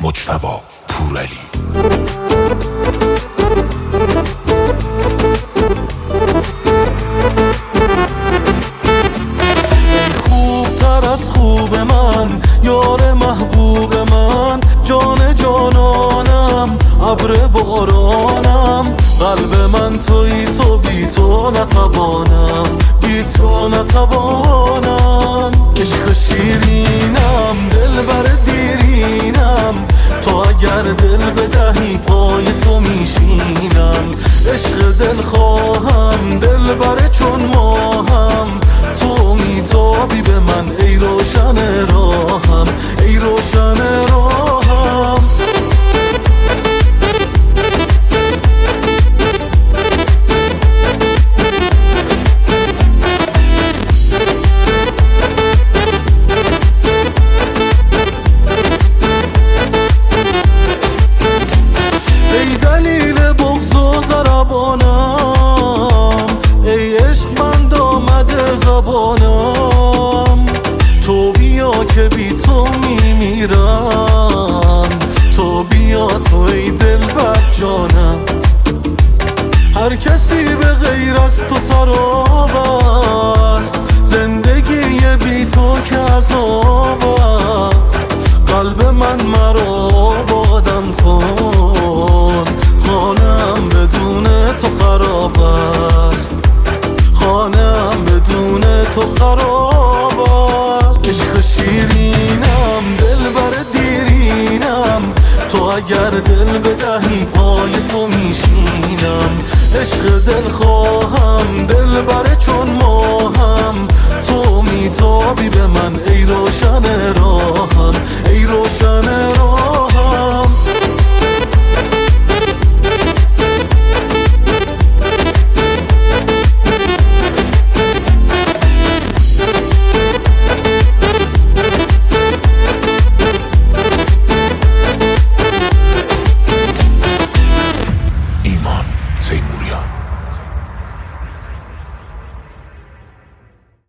مجتبی پورعلی. خوبتر از خوب من، یار محبوب من، جان جانانم، ابر بارانم، قلب من تویی، تو بی تو نتوانم، بی تو نتوانم. عشق شیرینم، دلبر دیرینم، تو اگر دل بدهی پای تو میشینم. عشق دل خواهم، دلبر چون ماهم، تو میتابی به من ای روشن راهم، ای روشن راهم. ای دلیل بغض و ضربانم، ای عشق من آمده زبانم، تو بیا که بی تو میمیرم، تو بیا تو ای دل بر جانم. هر کسی به غیر از تو سراب است، زندگی بی تو که عذاب است. قلب من مرا بادم کن، خانم بدون تو خراب است، خانم بدون تو خراب است. عشق شیرینم، دلبر دیرینم، تو اگر دل بدهی پای تو میشینم. عشق دل خواهم، دلبر چون ماهم، تو میتابی به من ای روشن راه.